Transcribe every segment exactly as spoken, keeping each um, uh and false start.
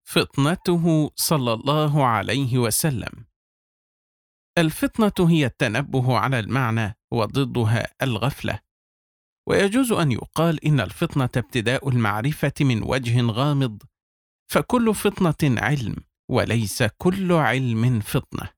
فطنته صلى الله عليه وسلم. الفطنة هي التنبه على المعنى وضدها الغفلة، ويجوز أن يقال إن الفطنة ابتداء المعرفة من وجه غامض، فكل فطنة علم وليس كل علم فطنة.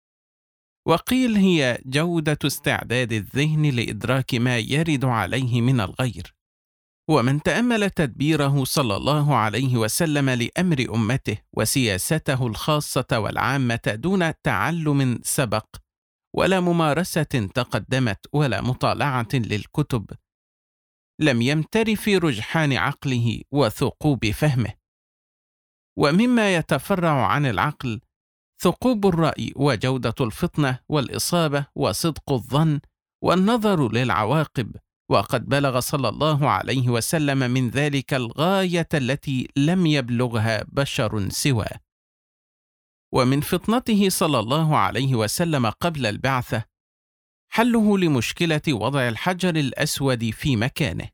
وقيل هي جودة استعداد الذهن لإدراك ما يرد عليه من الغير. ومن تأمل تدبيره صلى الله عليه وسلم لأمر أمته وسياسته الخاصة والعامة دون تعلم سبق ولا ممارسة تقدمت ولا مطالعة للكتب، لم يمتر في رجحان عقله وثقوب فهمه. ومما يتفرع عن العقل ثقوب الرأي وجودة الفطنة والإصابة وصدق الظن والنظر للعواقب، وقد بلغ صلى الله عليه وسلم من ذلك الغاية التي لم يبلغها بشر سواه. ومن فطنته صلى الله عليه وسلم قبل البعثة حله لمشكلة وضع الحجر الأسود في مكانه.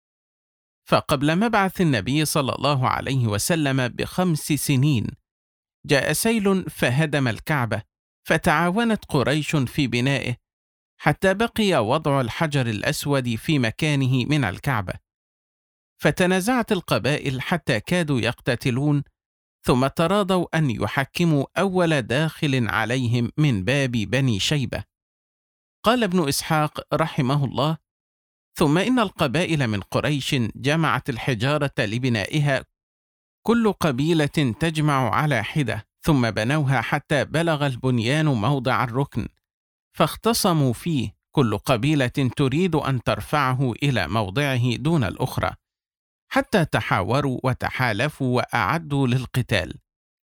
فقبل مبعث النبي صلى الله عليه وسلم بخمس سنين جاء سيل فهدم الكعبة، فتعاونت قريش في بنائه حتى بقي وضع الحجر الأسود في مكانه من الكعبة. فتنازعت القبائل حتى كادوا يقتتلون، ثم تراضوا أن يحكموا أول داخل عليهم من باب بني شيبة. قال ابن إسحاق رحمه الله: ثم إن القبائل من قريش جمعت الحجارة لبنائها، كل قبيلة تجمع على حدة، ثم بنوها حتى بلغ البنيان موضع الركن، فاختصموا فيه، كل قبيلة تريد أن ترفعه إلى موضعه دون الأخرى، حتى تحاوروا وتحالفوا وأعدوا للقتال.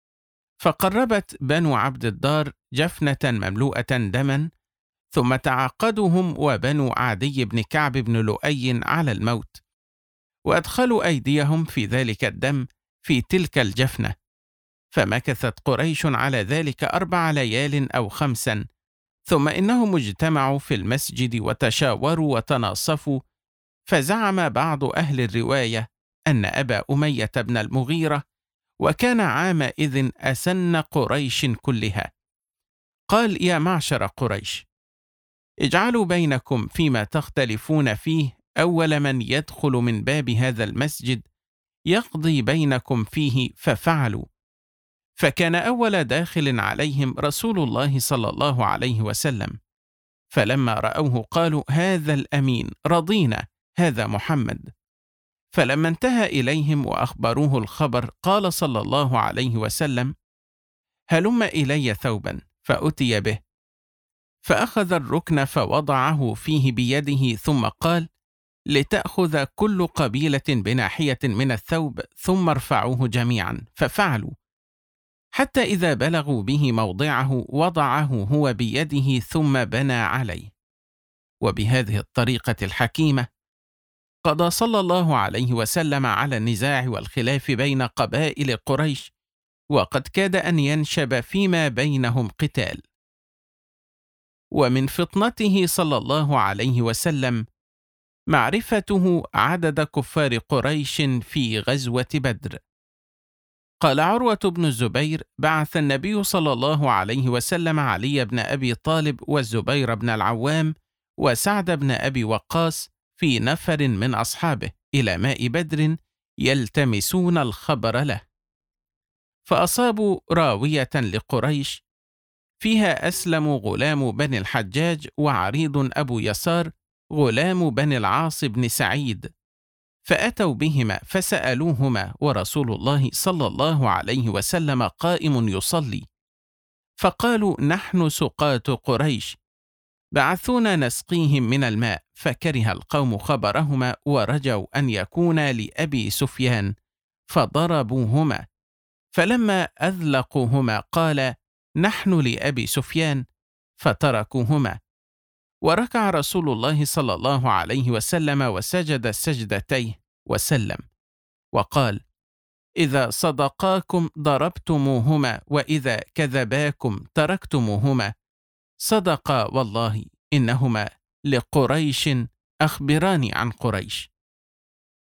فقربت بنو عبد الدار جفنة مملوءة دما، ثم تعاقدهم وبنو عدي بن كعب بن لؤي على الموت، وأدخلوا أيديهم في ذلك الدم في تلك الجفنة. فمكثت قريش على ذلك أربع ليال أو خمسا، ثم إنهم اجتمعوا في المسجد وتشاوروا وتناصفوا، فزعم بعض أهل الرواية أن أبا أمية بن المغيرة، وكان عامئذ أسن قريش كلها، قال: يا معشر قريش، اجعلوا بينكم فيما تختلفون فيه أول من يدخل من باب هذا المسجد يقضي بينكم فيه. ففعلوا، فكان أول داخل عليهم رسول الله صلى الله عليه وسلم، فلما رأوه قالوا: هذا الأمين، رضينا، هذا محمد. فلما انتهى إليهم وأخبروه الخبر قال صلى الله عليه وسلم: هلم إلي ثوبا، فأتي به، فأخذ الركن فوضعه فيه بيده، ثم قال: لتأخذ كل قبيلة بناحية من الثوب، ثم ارفعوه جميعا. ففعلوا، حتى إذا بلغوا به موضعه وضعه هو بيده ثم بنى عليه. وبهذه الطريقة الحكيمة قضى صلى الله عليه وسلم على النزاع والخلاف بين قبائل قريش، وقد كاد أن ينشب فيما بينهم قتال. ومن فطنته صلى الله عليه وسلم معرفته عدد كفار قريش في غزوة بدر. قال عروة بن الزبير: بعث النبي صلى الله عليه وسلم علي بن أبي طالب والزبير بن العوام وسعد بن أبي وقاص في نفر من أصحابه إلى ماء بدر يلتمسون الخبر له، فأصابوا راوية لقريش فيها أسلم غلام بني الحجاج وعريض أبو يسار غلام بني العاص بن سعيد، فأتوا بهما فسألوهما ورسول الله صلى الله عليه وسلم قائم يصلي، فقالوا: نحن سقاة قريش، بعثونا نسقيهم من الماء. فكره القوم خبرهما ورجوا أن يكونا لأبي سفيان، فضربوهما. فلما أذلقوهما قال: نحن لأبي سفيان، فتركوهما. وركع رسول الله صلى الله عليه وسلم وسجد السجدتين وسلم، وقال: إذا صدقاكم ضربتموهما، وإذا كذباكم تركتموهما. صدقا والله، إنهما لقريش، أخبراني عن قريش.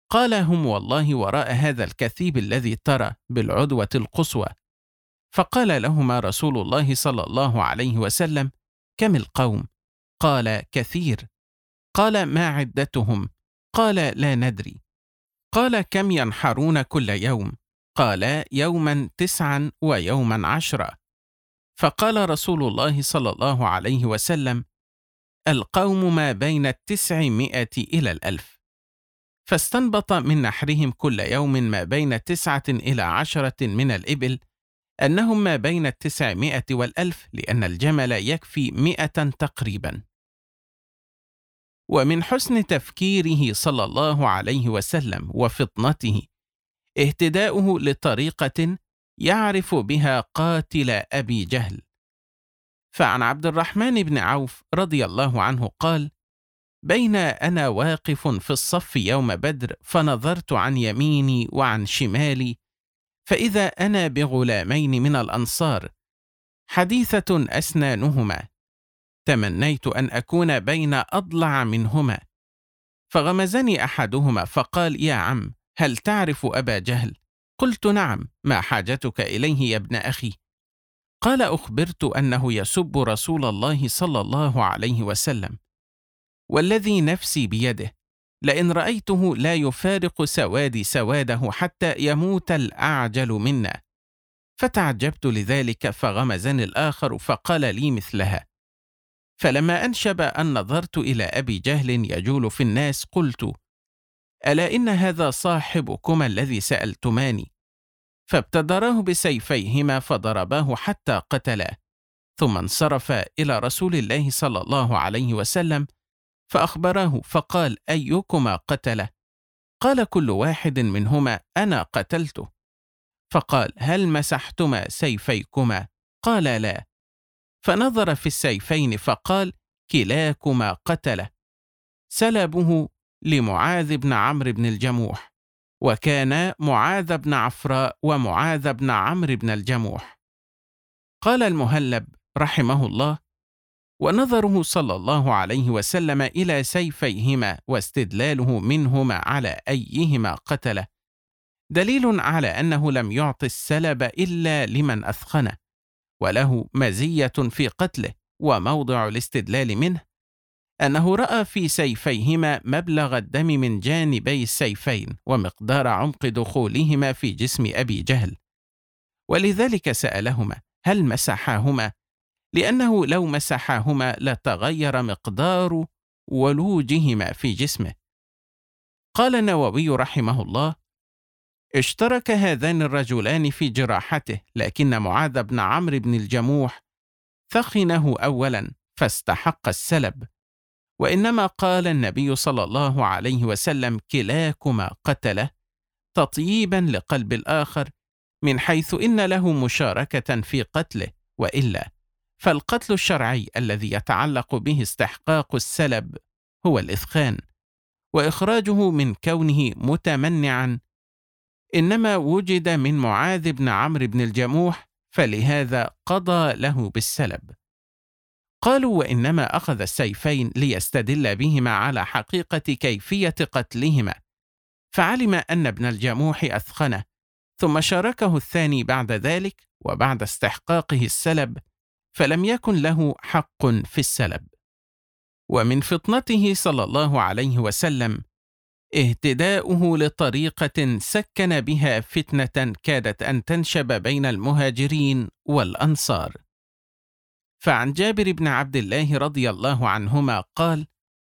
قال: هم والله وراء هذا الكثيب الذي ترى بالعدوة القصوى. فقال لهما رسول الله صلى الله عليه وسلم: كم القوم؟ قال: كثير. قال: ما عدتهم؟ قال: لا ندري. قال: كم ينحرون كل يوم؟ قال: يوما تسعا ويوما عشرا. فقال رسول الله صلى الله عليه وسلم: القوم ما بين التسعمائة إلى الألف. فاستنبط من نحرهم كل يوم ما بين تسعة إلى عشرة من الإبل أنهم ما بين التسعمائة والألف، لأن الجمل يكفي مئة تقريبا. ومن حسن تفكيره صلى الله عليه وسلم وفطنته اهتداؤه لطريقة يعرف بها قاتل أبي جهل. فعن عبد الرحمن بن عوف رضي الله عنه قال: بين أنا واقف في الصف يوم بدر فنظرت عن يميني وعن شمالي، فإذا أنا بغلامين من الأنصار حديثة أسنانهما، تمنيت أن أكون بين أضلع منهما. فغمزني أحدهما فقال: يا عم، هل تعرف أبا جهل؟ قلت: نعم. ما حاجتك إليه يا ابن أخي؟ قال: أخبرت أنه يسب رسول الله صلى الله عليه وسلم، والذي نفسي بيده لئن رأيته لا يفارق سوادي سواده حتى يموت الأعجل منا. فتعجبت لذلك، فغمزني الآخر فقال لي مثلها. فلما أنشب أن نظرت إلى أبي جهل يجول في الناس قلت: ألا إن هذا صاحبكما الذي سألتماني؟ فابتدراه بسيفيهما فضرباه حتى قتلاه، ثم انصرف إلى رسول الله صلى الله عليه وسلم فأخبراه، فقال: أيكما قتله؟ قال: كل واحد منهما أنا قتلته. فقال: هل مسحتما سيفيكما؟ قال: لا. فنظر في السيفين فقال: كلاكما قتله. سلبه لمعاذ بن عمرو بن الجموح، وكان معاذ بن عفراء ومعاذ بن عمرو بن الجموح. قال المهلب رحمه الله: ونظره صلى الله عليه وسلم إلى سيفيهما واستدلاله منهما على أيهما قتله دليل على أنه لم يعط السلب إلا لمن أثخنه، وله مزية في قتله. وموضع الاستدلال منه أنه رأى في سيفيهما مبلغ الدم من جانبي السيفين ومقدار عمق دخولهما في جسم أبي جهل، ولذلك سألهما: هل مسحاهما؟ لأنه لو مسحاهما لتغير مقدار ولوجهما في جسمه. قال النووي رحمه الله: اشترك هذان الرجلان في جراحته، لكن معاذ بن عمرو بن الجموح ثخنه أولا فاستحق السلب. وإنما قال النبي صلى الله عليه وسلم: كلاكما قتله، تطييبا لقلب الآخر، من حيث إن له مشاركة في قتله، وإلا فالقتل الشرعي الذي يتعلق به استحقاق السلب هو الإثخان، وإخراجه من كونه متمنعا إنما وجد من معاذ بن عمرو بن الجموح، فلهذا قضى له بالسلب. قالوا: وإنما أخذ السيفين ليستدل بهما على حقيقة كيفية قتلهما، فعلم أن ابن الجموح أثخنه، ثم شاركه الثاني بعد ذلك وبعد استحقاقه السلب، فلم يكن له حق في السلب. ومن فطنته صلى الله عليه وسلم اهتداؤه لطريقة سكن بها فتنة كادت أن تنشب بين المهاجرين والأنصار. فعن جابر بن عبد الله رضي الله عنهما قال: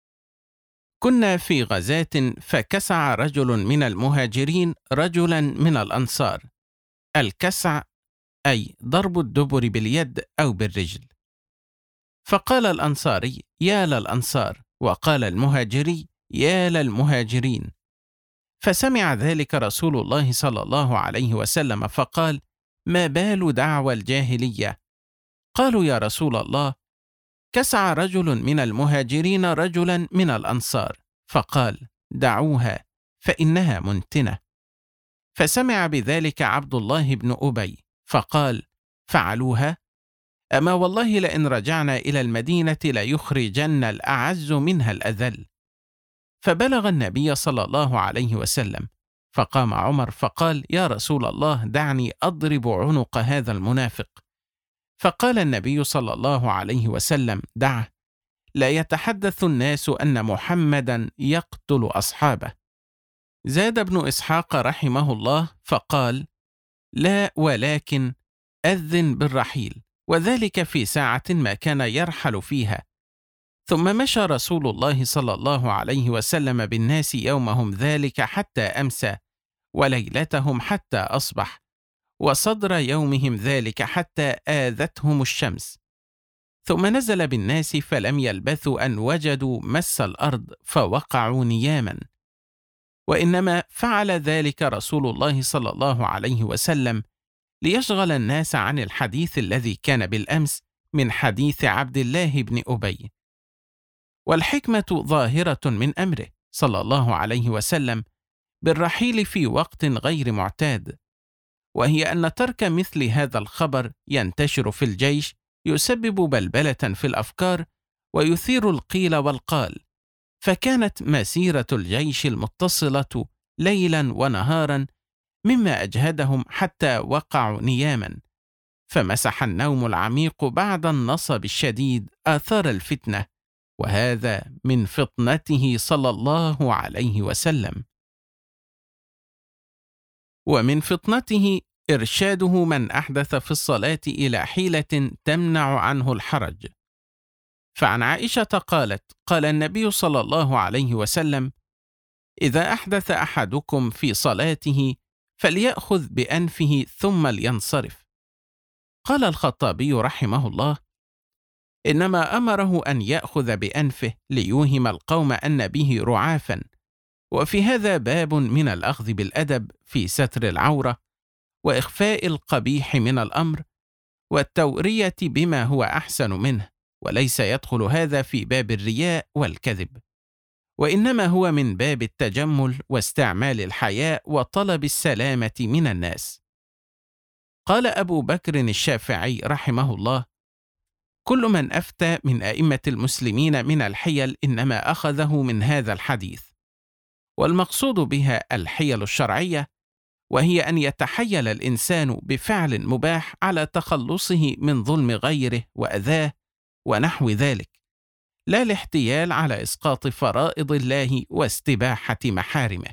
كنا في غزاة فكسع رجل من المهاجرين رجلا من الأنصار. الكسع أي ضرب الدبر باليد أو بالرجل. فقال الأنصاري: يا للأنصار، وقال المهاجري: يا للمهاجرين. فسمع ذلك رسول الله صلى الله عليه وسلم فقال: ما بال دعوى الجاهلية؟ قالوا: يا رسول الله، كسع رجل من المهاجرين رجلا من الأنصار. فقال: دعوها فإنها منتنة. فسمع بذلك عبد الله بن أبي فقال: فعلوها؟ أما والله لئن رجعنا إلى المدينة ليخرجن الأعز منها الأذل. فبلغ النبي صلى الله عليه وسلم، فقام عمر فقال: يا رسول الله، دعني أضرب عنق هذا المنافق. فقال النبي صلى الله عليه وسلم: دعه، لا يتحدث الناس أن محمدا يقتل أصحابه. زاد ابن إسحاق رحمه الله فقال: لا، ولكن أذن بالرحيل، وذلك في ساعة ما كان يرحل فيها. ثم مشى رسول الله صلى الله عليه وسلم بالناس يومهم ذلك حتى أمسى، وليلتهم حتى أصبح، وصدر يومهم ذلك حتى آذتهم الشمس. ثم نزل بالناس فلم يلبثوا أن وجدوا مس الأرض فوقعوا نياما. وإنما فعل ذلك رسول الله صلى الله عليه وسلم ليشغل الناس عن الحديث الذي كان بالأمس من حديث عبد الله بن أبي. والحكمة ظاهرة من أمره صلى الله عليه وسلم بالرحيل في وقت غير معتاد، وهي أن ترك مثل هذا الخبر ينتشر في الجيش يسبب بلبلة في الأفكار ويثير القيل والقال، فكانت مسيرة الجيش المتصلة ليلا ونهارا مما أجهدهم حتى وقعوا نياما، فمسح النوم العميق بعد النصب الشديد آثار الفتنة، وهذا من فطنته صلى الله عليه وسلم. ومن فطنته إرشاده من أحدث في الصلاة إلى حيلة تمنع عنه الحرج. فعن عائشة قالت: قال النبي صلى الله عليه وسلم: إذا أحدث أحدكم في صلاته فليأخذ بأنفه ثم لينصرف. قال الخطابي رحمه الله: إنما أمره أن يأخذ بأنفه ليوهم القوم أن به رعافا، وفي هذا باب من الأخذ بالأدب في ستر العورة وإخفاء القبيح من الأمر والتورية بما هو أحسن منه، وليس يدخل هذا في باب الرياء والكذب، وإنما هو من باب التجمل واستعمال الحياء وطلب السلامة من الناس. قال أبو بكر الشافعي رحمه الله: كل من أفتى من أئمة المسلمين من الحيل إنما أخذه من هذا الحديث، والمقصود بها الحيل الشرعية، وهي أن يتحيل الإنسان بفعل مباح على تخلصه من ظلم غيره وأذاه ونحو ذلك، لا الاحتيال على إسقاط فرائض الله واستباحة محارمه.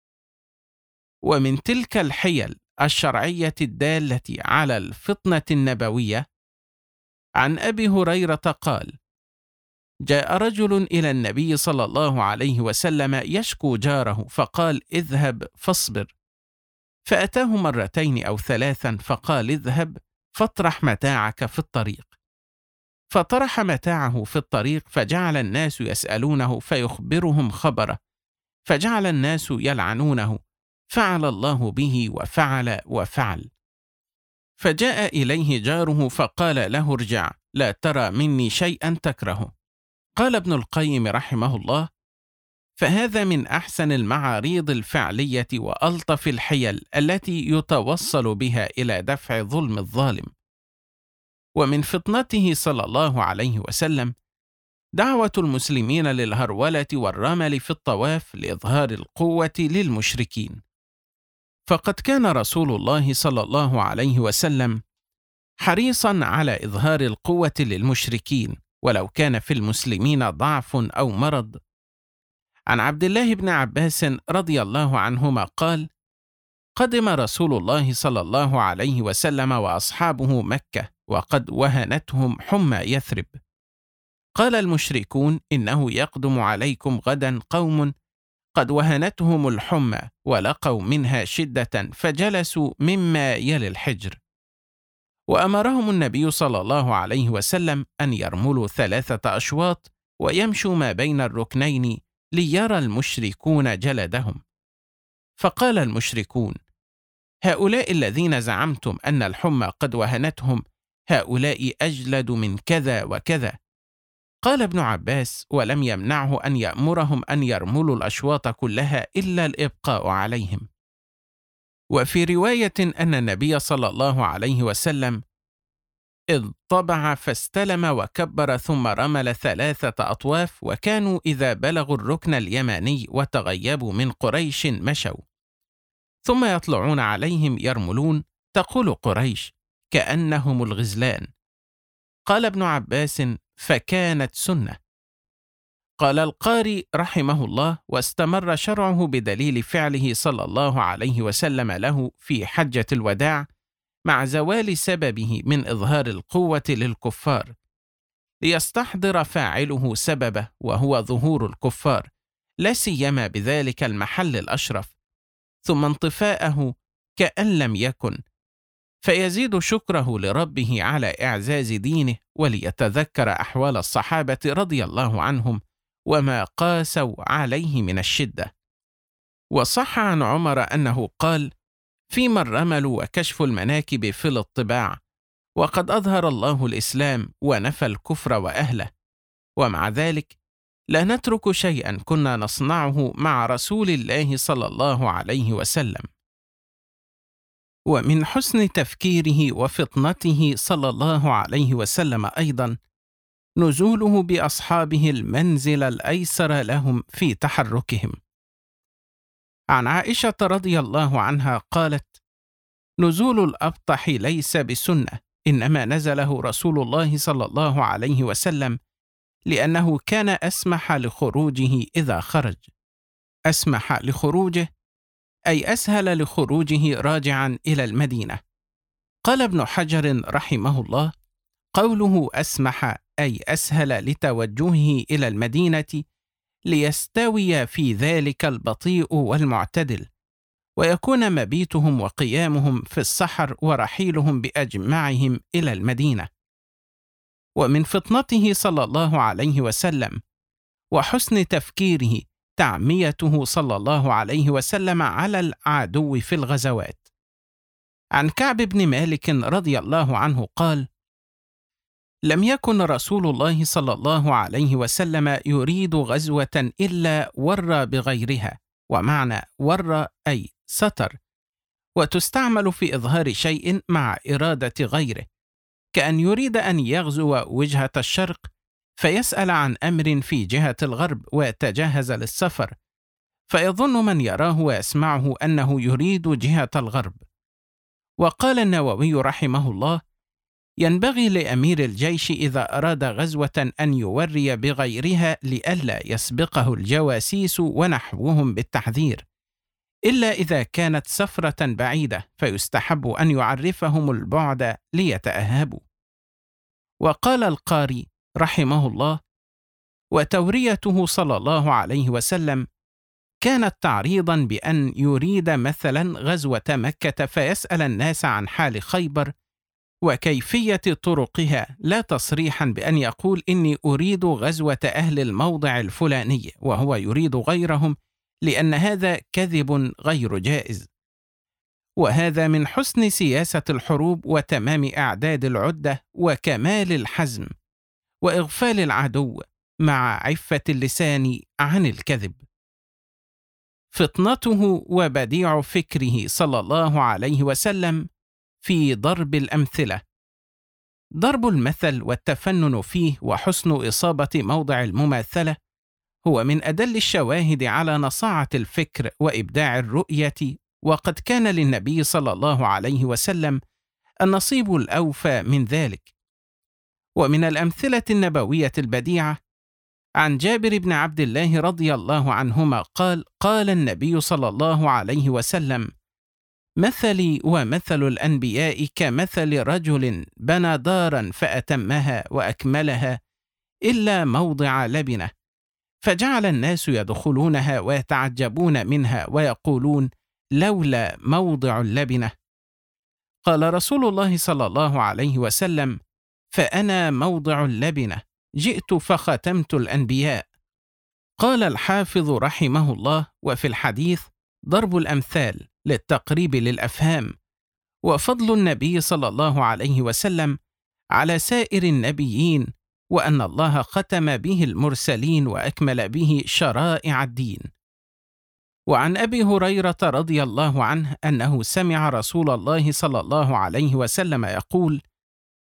ومن تلك الحيل الشرعية الدالة على الفطنة النبوية عن أبي هريرة قال: جاء رجل إلى النبي صلى الله عليه وسلم يشكو جاره، فقال: اذهب فاصبر. فأتاه مرتين أو ثلاثا فقال: اذهب فاطرح متاعك في الطريق. فطرح متاعه في الطريق، فجعل الناس يسألونه فيخبرهم خبره، فجعل الناس يلعنونه، فعل الله به وفعل وفعل. فجاء إليه جاره فقال له: ارجع، لا ترى مني شيئا تكرهه. قال ابن القيم رحمه الله: فهذا من أحسن المعاريض الفعلية وألطف الحيل التي يتوصل بها إلى دفع ظلم الظالم. ومن فطنته صلى الله عليه وسلم دعوة المسلمين للهرولة والرمل في الطواف لإظهار القوة للمشركين، فقد كان رسول الله صلى الله عليه وسلم حريصا على إظهار القوة للمشركين ولو كان في المسلمين ضعف أو مرض. عن عبد الله بن عباس رضي الله عنهما قال: قدم رسول الله صلى الله عليه وسلم وأصحابه مكة وقد وهنتهم حمى يثرب. قال المشركون: إنه يقدم عليكم غدا قوم قد وهنتهم الحمى ولقوا منها شدة فجلسوا مما يلي الحجر. وأمرهم النبي صلى الله عليه وسلم أن يرملوا ثلاثة أشواط ويمشوا ما بين الركنين ليرى المشركون جلدهم. فقال المشركون: هؤلاء الذين زعمتم أن الحمى قد وهنتهم هؤلاء أجلد من كذا وكذا. قال ابن عباس: ولم يمنعه أن يأمرهم أن يرملوا الأشواط كلها إلا الإبقاء عليهم. وفي رواية أن النبي صلى الله عليه وسلم إذ طبع فاستلم وكبر ثم رمل ثلاثة أطواف، وكانوا إذا بلغوا الركن اليماني وتغيبوا من قريش مشوا، ثم يطلعون عليهم يرملون، تقول قريش: كأنهم الغزلان. قال ابن عباس: فكانت سنة. قال القاري رحمه الله: واستمر شرعه بدليل فعله صلى الله عليه وسلم له في حجة الوداع، مع زوال سببه من إظهار القوة للكفار، ليستحضر فاعله سببه وهو ظهور الكفار، لا سيما بذلك المحل الأشرف، ثم انطفاءه كأن لم يكن، فيزيد شكره لربه على إعزاز دينه، وليتذكر أحوال الصحابة رضي الله عنهم وما قاسوا عليه من الشدة. وصح عن عمر أنه قال: فيما الرمل وكشف المناكب في الاطباع، وقد أظهر الله الإسلام ونفى الكفر وأهله، ومع ذلك لا نترك شيئا كنا نصنعه مع رسول الله صلى الله عليه وسلم. ومن حسن تفكيره وفطنته صلى الله عليه وسلم أيضا نزوله بأصحابه المنزل الأيسر لهم في تحركهم. عن عائشة رضي الله عنها قالت: نزول الأبطح ليس بسنة، إنما نزله رسول الله صلى الله عليه وسلم لأنه كان أسمح لخروجه إذا خرج. أسمح لخروجه أي أسهل لخروجه راجعا إلى المدينة. قال ابن حجر رحمه الله: قوله أسمح أي أسهل لتوجهه إلى المدينة، ليستوي في ذلك البطيء والمعتدل، ويكون مبيتهم وقيامهم في السحر ورحيلهم بأجمعهم إلى المدينة. ومن فطنته صلى الله عليه وسلم وحسن تفكيره تعميته صلى الله عليه وسلم على العدو في الغزوات. عن كعب بن مالك رضي الله عنه قال: لم يكن رسول الله صلى الله عليه وسلم يريد غزوة إلا ور بغيرها، ومعنى ور أي ستر، وتستعمل في إظهار شيء مع إرادة غيره، كأن يريد أن يغزو وجهة الشرق فيسأل عن أمر في جهة الغرب ويتجهز للسفر، فيظن من يراه ويسمعه أنه يريد جهة الغرب. وقال النووي رحمه الله: ينبغي لأمير الجيش إذا أراد غزوة أن يوري بغيرها لئلا يسبقه الجواسيس ونحوهم بالتحذير، إلا إذا كانت سفرة بعيدة فيستحب أن يعرفهم البعد ليتأهبوا. وقال القاري رحمه الله: وتوريته صلى الله عليه وسلم كانت تعريضا بأن يريد مثلا غزوة مكة فيسأل الناس عن حال خيبر وكيفية طرقها، لا تصريحا بأن يقول إني أريد غزوة أهل الموضع الفلاني وهو يريد غيرهم، لأن هذا كذب غير جائز. وهذا من حسن سياسة الحروب وتمام إعداد العدة وكمال الحزم وإغفال العدو مع عفة اللسان عن الكذب. فطنته وبديع فكره صلى الله عليه وسلم في ضرب الأمثلة. ضرب المثل والتفنن فيه وحسن إصابة موضع المماثلة هو من أدل الشواهد على نصاعة الفكر وإبداع الرؤية، وقد كان للنبي صلى الله عليه وسلم النصيب الأوفى من ذلك. ومن الأمثلة النبوية البديعة عن جابر بن عبد الله رضي الله عنهما قال: قال النبي صلى الله عليه وسلم: مثلي ومثل الأنبياء كمثل رجل بنى دارا فأتمها وأكملها إلا موضع لبنة، فجعل الناس يدخلونها ويتعجبون منها ويقولون: لولا موضع اللبنة. قال رسول الله صلى الله عليه وسلم: فأنا موضع اللبنة، جئت فختمت الأنبياء. قال الحافظ رحمه الله: وفي الحديث ضرب الأمثال للتقريب للأفهام، وفضل النبي صلى الله عليه وسلم على سائر النبيين، وأن الله ختم به المرسلين وأكمل به شرائع الدين. وعن أبي هريرة رضي الله عنه أنه سمع رسول الله صلى الله عليه وسلم يقول: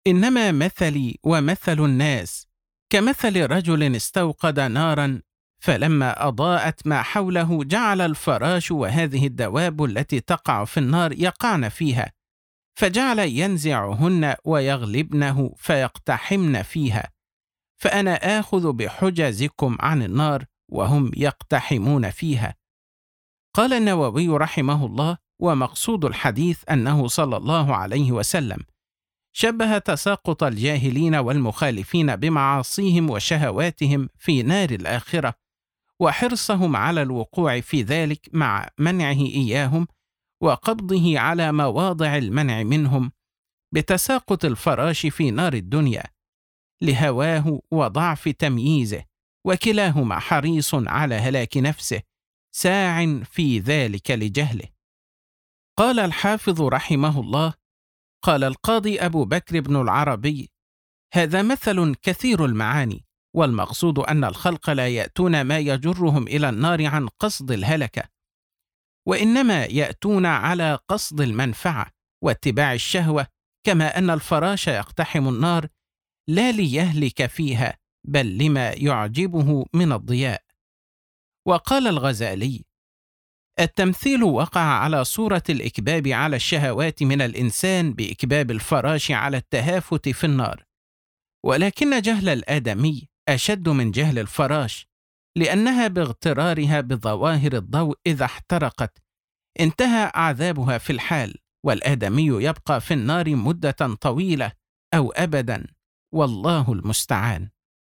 إنما مثلي ومثل الناس كمثل رجل استوقد نارا، فلما أضاءت ما حوله جعل الفراش وهذه الدواب التي تقع في النار يقعن فيها، فجعل ينزعهن ويغلبنه فيقتحمن فيها، فأنا آخذ بحجزكم عن النار وهم يقتحمون فيها. قال النووي رحمه الله: ومقصود الحديث أنه صلى الله عليه وسلم شبه تساقط الجاهلين والمخالفين بمعاصيهم وشهواتهم في نار الآخرة، وحرصهم على الوقوع في ذلك مع منعه إياهم وقبضه على مواضع المنع منهم، بتساقط الفراش في نار الدنيا لهواه وضعف تمييزه، وكلاهما حريص على هلاك نفسه ساع في ذلك لجهله. قال الحافظ رحمه الله: قال القاضي أبو بكر بن العربي: هذا مثل كثير المعاني، والمقصود أن الخلق لا يأتون ما يجرهم إلى النار عن قصد الهلكة، وإنما يأتون على قصد المنفعة واتباع الشهوة، كما أن الفراش يقتحم النار لا ليهلك فيها بل لما يعجبه من الضياء. وقال الغزالي: التمثيل وقع على صورة الإكباب على الشهوات من الإنسان بإكباب الفراش على التهافت في النار، ولكن جهل الآدمي أشد من جهل الفراش، لأنها باغترارها بظواهر الضوء إذا احترقت انتهى عذابها في الحال، والآدمي يبقى في النار مدة طويلة أو أبدا، والله المستعان.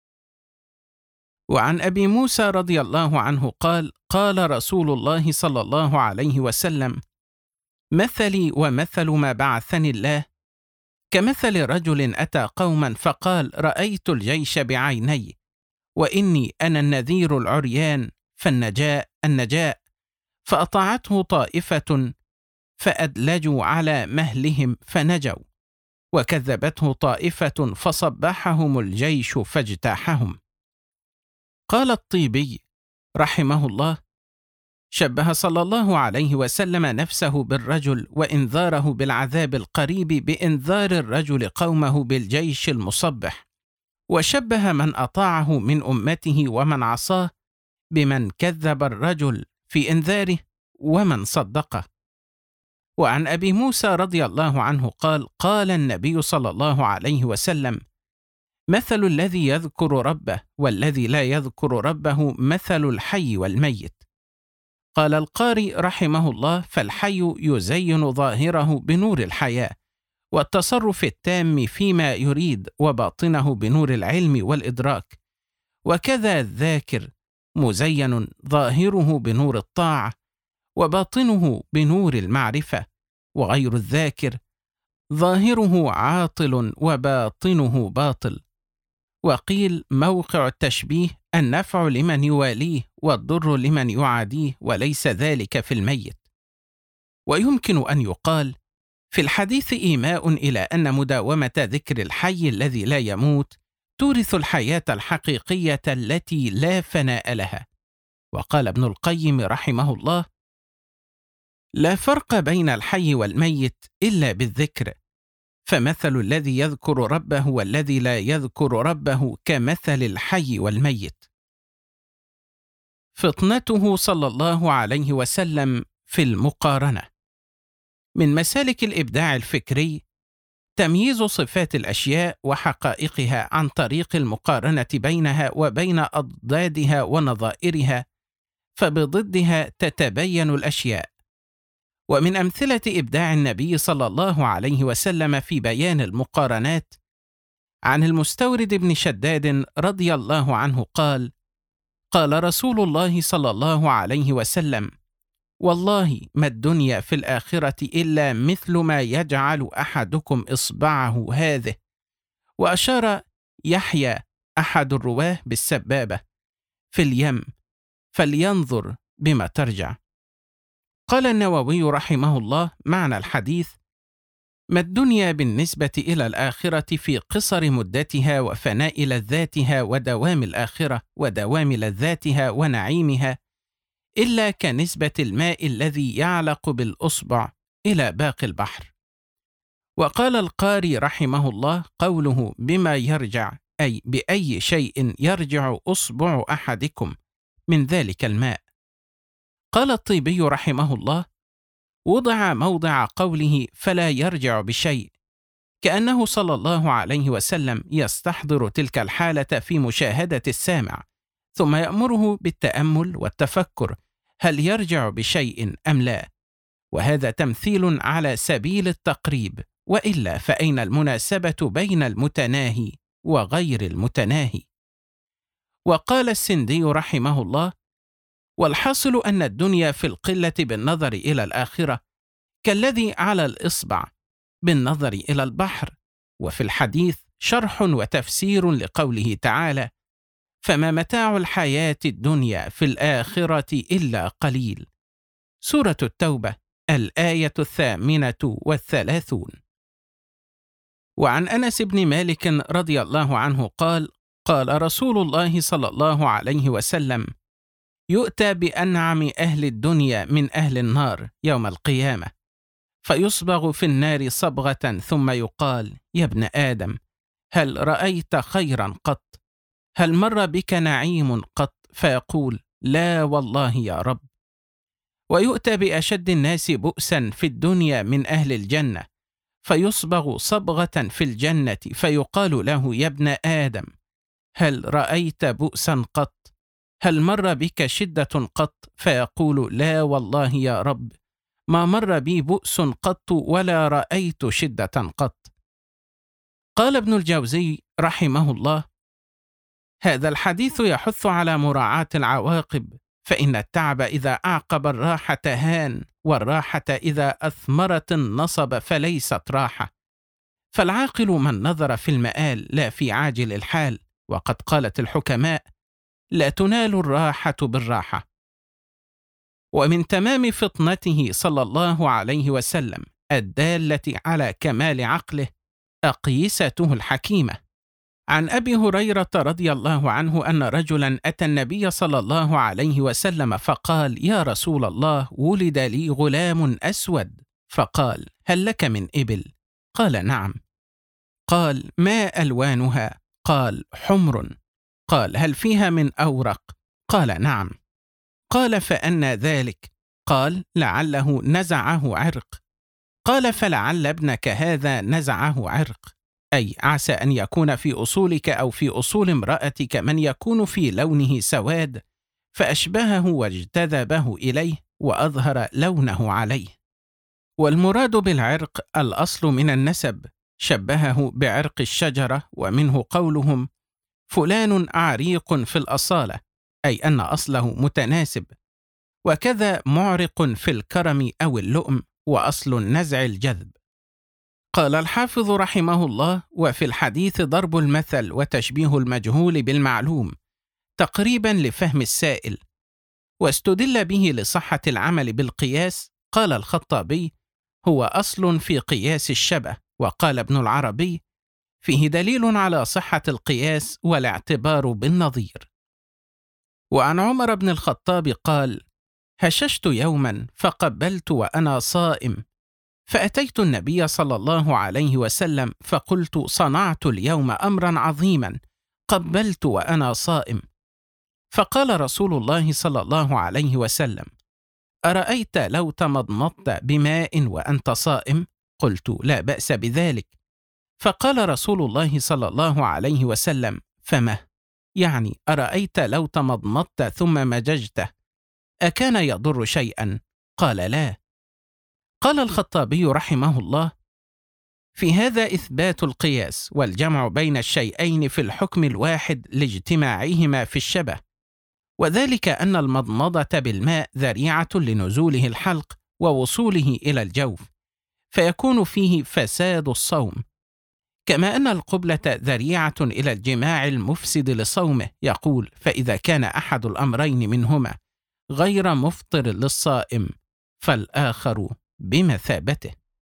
وعن أبي موسى رضي الله عنه قال: قال رسول الله صلى الله عليه وسلم: مثلي ومثل ما بعثني الله كمثل رجل أتى قوما فقال: رأيت الجيش بعيني، وإني أنا النذير العريان، فالنجاء النجاء، فأطاعته طائفة فأدلجوا على مهلهم فنجوا، وكذبته طائفة فصبحهم الجيش فاجتاحهم. قال الطيبي رحمه الله: شبه صلى الله عليه وسلم نفسه بالرجل وإنذاره بالعذاب القريب بإنذار الرجل قومه بالجيش المصبح، وشبه من أطاعه من أمته ومن عصاه بمن كذب الرجل في إنذاره ومن صدقه. وعن أبي موسى رضي الله عنه قال: قال النبي صلى الله عليه وسلم: مثل الذي يذكر ربه والذي لا يذكر ربه مثل الحي والميت. قال القاري رحمه الله: فالحي يزين ظاهره بنور الحياة والتصرف التام فيما يريد، وباطنه بنور العلم والإدراك، وكذا الذاكر مزين ظاهره بنور الطاعة وباطنه بنور المعرفة، وغير الذاكر ظاهره عاطل وباطنه باطل. وقيل موقع التشبيه: النفع لمن يواليه والضر لمن يعاديه، وليس ذلك في الميت. ويمكن أن يقال في الحديث إيماء إلى أن مداومة ذكر الحي الذي لا يموت تورث الحياة الحقيقية التي لا فناء لها. وقال ابن القيم رحمه الله: لا فرق بين الحي والميت إلا بالذكر، فمثل الذي يذكر ربه والذي لا يذكر ربه كمثل الحي والميت. فطنته صلى الله عليه وسلم في المقارنة. من مسالك الإبداع الفكري تمييز صفات الأشياء وحقائقها عن طريق المقارنة بينها وبين أضدادها ونظائرها، فبضدها تتبين الأشياء. ومن أمثلة إبداع النبي صلى الله عليه وسلم في بيان المقارنات عن المستورد بن شداد رضي الله عنه قال: قال رسول الله صلى الله عليه وسلم: والله ما الدنيا في الآخرة إلا مثل ما يجعل أحدكم إصبعه هذه، وأشار يحيى أحد الرواه بالسبابة في اليم، فلينظر بما ترجع. قال النووي رحمه الله: معنى الحديث: ما الدنيا بالنسبة إلى الآخرة في قصر مدتها وفناء لذاتها ودوام الآخرة ودوام لذاتها ونعيمها إلا كنسبة الماء الذي يعلق بالأصبع إلى باقي البحر. وقال القاري رحمه الله: قوله بما يرجع أي بأي شيء يرجع أصبع أحدكم من ذلك الماء. قال الطيبي رحمه الله: وضع موضع قوله فلا يرجع بشيء، كأنه صلى الله عليه وسلم يستحضر تلك الحالة في مشاهدة السامع، ثم يأمره بالتأمل والتفكر هل يرجع بشيء أم لا، وهذا تمثيل على سبيل التقريب، وإلا فأين المناسبة بين المتناهي وغير المتناهي؟ وقال السندي رحمه الله: والحاصل أن الدنيا في القلة بالنظر إلى الآخرة كالذي على الإصبع بالنظر إلى البحر. وفي الحديث شرح وتفسير لقوله تعالى: فما متاع الحياة الدنيا في الآخرة إلا قليل. سورة التوبة، الآية الثامنة والثلاثون. وعن أنس بن مالك رضي الله عنه قال: قال رسول الله صلى الله عليه وسلم: يؤتى بأنعم أهل الدنيا من أهل النار يوم القيامة، فيصبغ في النار صبغة ثم يقال: يا ابن آدم، هل رأيت خيرا قط؟ هل مر بك نعيم قط؟ فيقول: لا والله يا رب. ويؤتى بأشد الناس بؤسا في الدنيا من أهل الجنة، فيصبغ صبغة في الجنة فيقال له: يا ابن آدم، هل رأيت بؤسا قط؟ هل مر بك شدة قط؟ فيقول: لا والله يا رب، ما مر بي بؤس قط ولا رأيت شدة قط. قال ابن الجوزي رحمه الله: هذا الحديث يحث على مراعاة العواقب، فإن التعب إذا أعقب الراحة هان، والراحة إذا أثمرت النصب فليست راحة. فالعاقل من نظر في المآل لا في عاجل الحال، وقد قالت الحكماء: لا تنال الراحة بالراحة. ومن تمام فطنته صلى الله عليه وسلم الدالة على كمال عقله أقيسته الحكيمة. عن أبي هريرة رضي الله عنه أن رجلا أتى النبي صلى الله عليه وسلم فقال: يا رسول الله، ولد لي غلام أسود. فقال: هل لك من إبل؟ قال: نعم. قال: ما ألوانها؟ قال: حمر. قال: هل فيها من أورق؟ قال: نعم. قال: فأنى ذلك؟ قال: لعله نزعه عرق. قال: فلعل ابنك هذا نزعه عرق، أي عسى أن يكون في أصولك أو في أصول امرأتك من يكون في لونه سواد، فأشبهه واجتذبه إليه وأظهر لونه عليه. والمراد بالعرق الأصل من النسب، شبهه بعرق الشجرة، ومنه قولهم: فلان عريق في الأصالة، أي أن أصله متناسب. وكذا معرق في الكرم أو اللؤم، وأصل النزع الجذب. قال الحافظ رحمه الله: وفي الحديث ضرب المثل وتشبيه المجهول بالمعلوم تقريبا لفهم السائل، واستدل به لصحة العمل بالقياس. قال الخطابي: هو أصل في قياس الشبه. وقال ابن العربي: فيه دليل على صحة القياس والاعتبار بالنظير. وعن عمر بن الخطاب قال: هششت يوما فقبلت وأنا صائم، فأتيت النبي صلى الله عليه وسلم فقلت: صنعت اليوم أمرا عظيما، قبلت وأنا صائم. فقال رسول الله صلى الله عليه وسلم: أرأيت لو تمضمضت بماء وأنت صائم؟ قلت: لا بأس بذلك. فقال رسول الله صلى الله عليه وسلم: فما؟ يعني أرأيت لو تمضمضت ثم مججته أكان يضر شيئا؟ قال: لا. قال الخطابي رحمه الله: في هذا إثبات القياس والجمع بين الشيئين في الحكم الواحد لاجتماعهما في الشبه، وذلك أن المضمضة بالماء ذريعة لنزوله الحلق ووصوله إلى الجوف، فيكون فيه فساد الصوم، كما أن القبلة ذريعة إلى الجماع المفسد لصومه. يقول: فإذا كان أحد الأمرين منهما غير مفطر للصائم فالآخر بمثابته.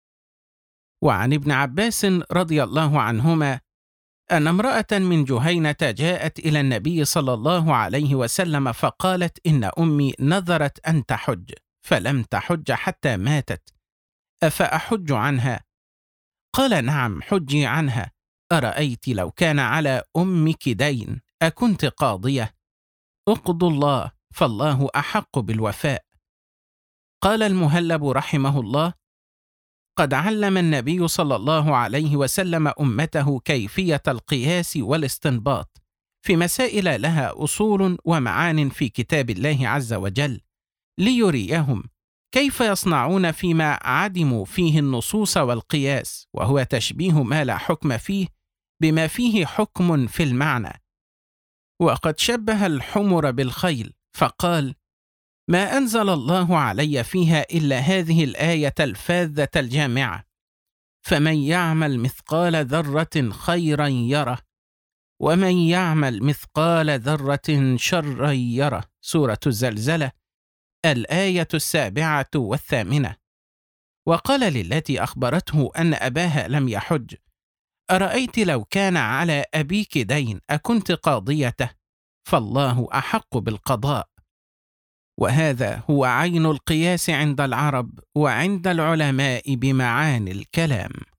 وعن ابن عباس رضي الله عنهما أن امرأة من جهينة جاءت إلى النبي صلى الله عليه وسلم فقالت: إن أمي نذرت أن تحج فلم تحج حتى ماتت، أفأحج عنها؟ قال نعم، حجي عنها. أرأيت لو كان على أمك دين أكنت قاضية؟ اقضوا الله فالله أحق بالوفاء. قال المهلب رحمه الله: قد علم النبي صلى الله عليه وسلم أمته كيفية القياس والاستنباط في مسائل لها أصول ومعان في كتاب الله عز وجل، ليريهم كيف يصنعون فيما عدموا فيه النصوص والقياس، وهو تشبيه ما لا حكم فيه بما فيه حكم في المعنى. وقد شبه الحمر بالخيل فقال: ما أنزل الله علي فيها إلا هذه الآية الفاذة الجامعة: فمن يعمل مثقال ذرة خيرا يره، ومن يعمل مثقال ذرة شرا يره. سورة الزلزلة، الآية السابعة والثامنة. وقال للتي أخبرته أن أباها لم يحج: أرأيت لو كان على أبيك دين أكنت قاضيته؟ فالله أحق بالقضاء. وهذا هو عين القياس عند العرب وعند العلماء بمعاني الكلام.